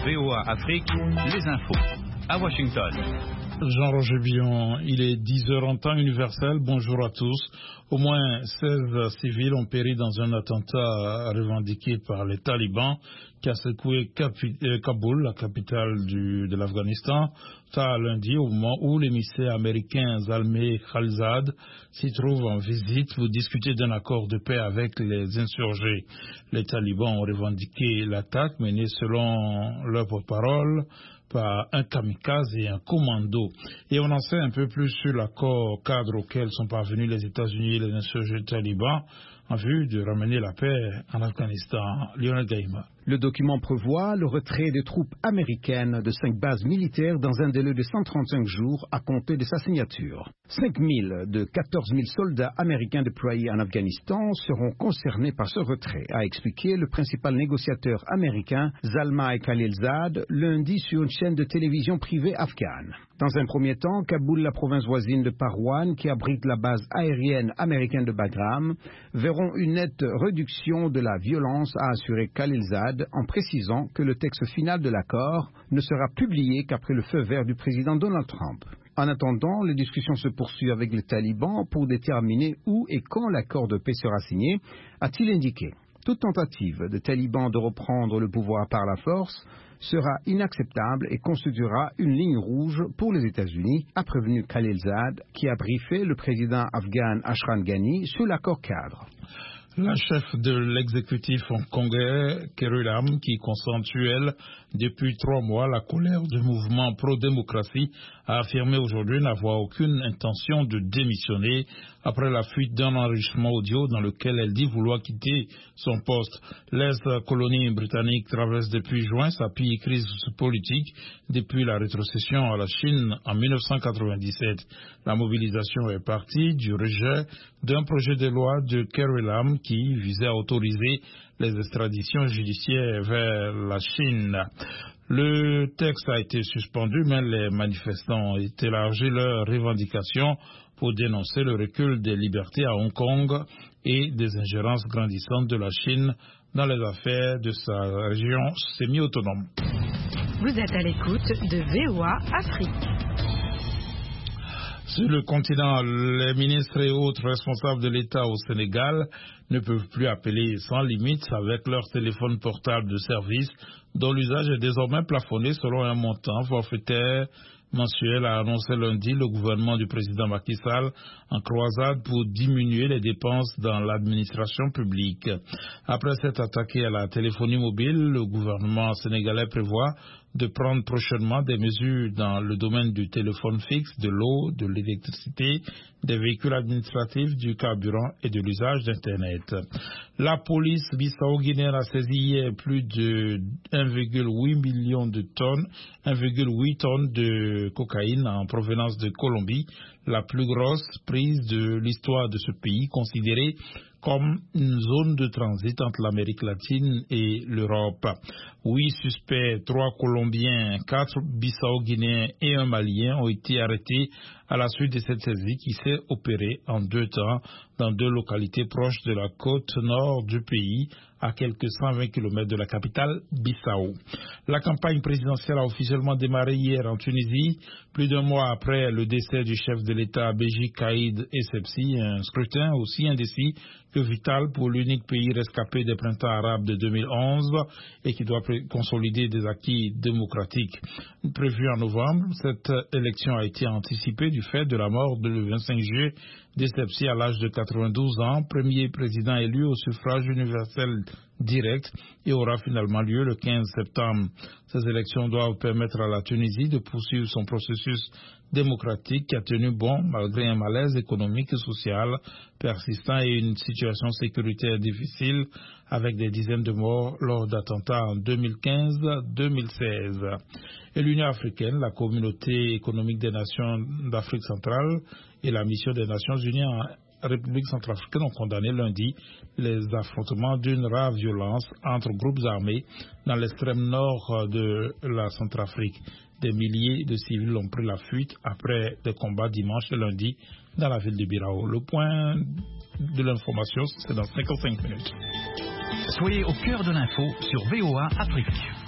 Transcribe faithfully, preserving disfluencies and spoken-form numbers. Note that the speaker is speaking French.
V O A Afrique, les infos. À Washington. Jean-Roger Billon, il est dix heures en temps universel. Bonjour à tous. Au moins seize civils ont péri dans un attentat revendiqué par les talibans qui a secoué Kaboul, la capitale du, de l'Afghanistan, tard lundi, au moment où l'émissaire américain Zalmay Khalilzad s'y trouve en visite pour discuter d'un accord de paix avec les insurgés. Les talibans ont revendiqué l'attaque menée selon leur porte-parole par un kamikaze et un commando. Et on en sait un peu plus sur l'accord cadre auquel sont parvenus les États-Unis et les insurgés talibans en vue de ramener la paix en Afghanistan. Lionel Gaïma. Le document prévoit le retrait des troupes américaines de cinq bases militaires dans un délai de cent trente-cinq jours à compter de sa signature. cinq mille de quatorze mille soldats américains déployés en Afghanistan seront concernés par ce retrait, a expliqué le principal négociateur américain Zalmay Khalilzad lundi sur une chaîne de télévision privée afghane. Dans un premier temps, Kaboul, la province voisine de Parwan, qui abrite la base aérienne américaine de Bagram, verront une nette réduction de la violence, a assuré Khalilzad, en précisant que le texte final de l'accord ne sera publié qu'après le feu vert du président Donald Trump. En attendant, les discussions se poursuivent avec les talibans pour déterminer où et quand l'accord de paix sera signé, a-t-il indiqué. Toute tentative de talibans de reprendre le pouvoir par la force sera inacceptable et constituera une ligne rouge pour les États-Unis, a prévenu Khalilzad, qui a briefé le président afghan Ashraf Ghani sur l'accord cadre. La chef de l'exécutif hongkongais, Carrie Lam, qui concentre elle depuis trois mois la colère du mouvement pro-démocratie, a affirmé aujourd'hui n'avoir aucune intention de démissionner après la fuite d'un enregistrement audio dans lequel elle dit vouloir quitter son poste. L'ex-colonie britannique traverse depuis juin sa pire crise politique depuis la rétrocession à la Chine en mille neuf cent quatre-vingt-dix-sept. La mobilisation est partie du rejet d'un projet de loi de Carrie Lam qui visait à autoriser les extraditions judiciaires vers la Chine. Le texte a été suspendu, mais les manifestants ont élargi leurs revendications pour dénoncer le recul des libertés à Hong Kong et des ingérences grandissantes de la Chine dans les affaires de sa région semi-autonome. Vous êtes à l'écoute de V O A Afrique. Sur le continent, les ministres et autres responsables de l'État au Sénégal ne peuvent plus appeler sans limite avec leur téléphone portable de service, dont l'usage est désormais plafonné selon un montant forfaitaire mensuel, a annoncé lundi le gouvernement du président Macky Sall en croisade pour diminuer les dépenses dans l'administration publique. Après s'être attaqué à la téléphonie mobile, le gouvernement sénégalais prévoit de prendre prochainement des mesures dans le domaine du téléphone fixe, de l'eau, de l'électricité, des véhicules administratifs, du carburant et de l'usage d'Internet. La police bissau-guinéenne a saisi hier plus de un virgule huit million de tonnes, un virgule huit tonnes de cocaïne en provenance de Colombie, la plus grosse prise de l'histoire de ce pays, considérée comme une zone de transit entre l'Amérique latine et l'Europe. Huit suspects, trois Colombiens, quatre Bissau-Guinéens et un Malien ont été arrêtés à la suite de cette saisie qui s'est opérée en deux temps dans deux localités proches de la côte nord du pays, à quelques cent vingt kilomètres de la capitale Bissau. La campagne présidentielle a officiellement démarré hier en Tunisie, plus d'un mois après le décès du chef de l'État Béji Caïd Essebsi, un scrutin aussi indécis que vital pour l'unique pays rescapé des printemps arabes de deux mille onze et qui doit consolider des acquis démocratiques. Prévue en novembre, cette élection a été anticipée du fait de la mort de le vingt-cinq juillet d'Essebsi à l'âge de quatre-vingt-douze ans, premier président élu au suffrage universel direct, et aura finalement lieu le quinze septembre. Ces élections doivent permettre à la Tunisie de poursuivre son processus démocratique qui a tenu bon malgré un malaise économique et social persistant et une situation sécuritaire difficile avec des dizaines de morts lors d'attentats en deux mille quinze deux mille seize. Et l'Union africaine, la communauté économique des nations d'Afrique centrale et la mission des Nations unies en République centrafricaine ont condamné lundi les affrontements d'une rare violence entre groupes armés dans l'extrême nord de la Centrafrique. Des milliers de civils ont pris la fuite après des combats dimanche et lundi dans la ville de Birao. Le point de l'information, c'est dans cinquante-cinq minutes. Soyez au cœur de l'info sur V O A Afrique.